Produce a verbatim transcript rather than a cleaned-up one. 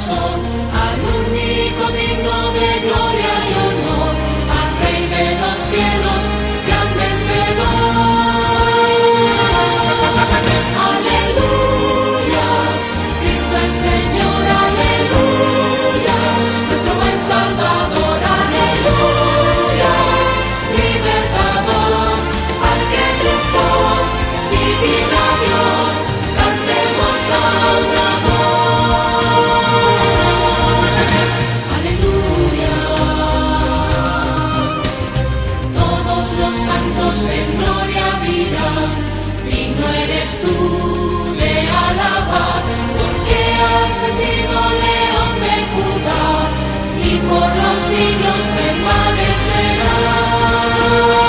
corazón al único digno de gloria y honor, al Rey de los cielos, gran vencedor. Aleluya, Cristo es Señor, aleluya, nuestro buen Salvador, aleluya, libertador, al que triunfó y vida dio, cantemos al amor. Aleluya, todos los santos en gloria dirán, digno eres tú de alabar, porque has vencido León de Judá, y por los siglos permanecerás.